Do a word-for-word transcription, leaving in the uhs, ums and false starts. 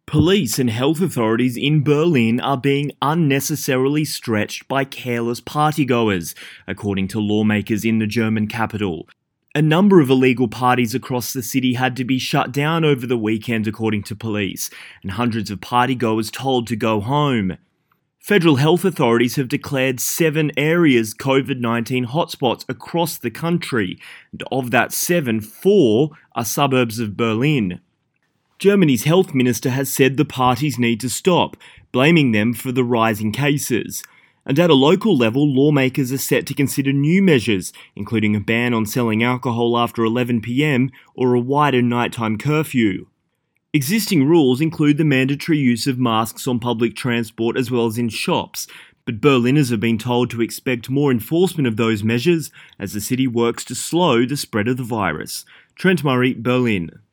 Police and health authorities in Berlin are being unnecessarily stretched by careless partygoers, according to lawmakers in the German capital. A number of illegal parties across the city had to be shut down over the weekend, according to police, and hundreds of partygoers told to go home. Federal health authorities have declared seven areas COVID nineteen hotspots across the country, and of that seven, four are suburbs of Berlin. Germany's health minister has said the parties need to stop, blaming them for the rising cases. And at a local level, lawmakers are set to consider new measures, including a ban on selling alcohol after eleven p m or a wider nighttime curfew. Existing rules include the mandatory use of masks on public transport as well as in shops, but Berliners have been told to expect more enforcement of those measures as the city works to slow the spread of the virus. Trent Murray, Berlin.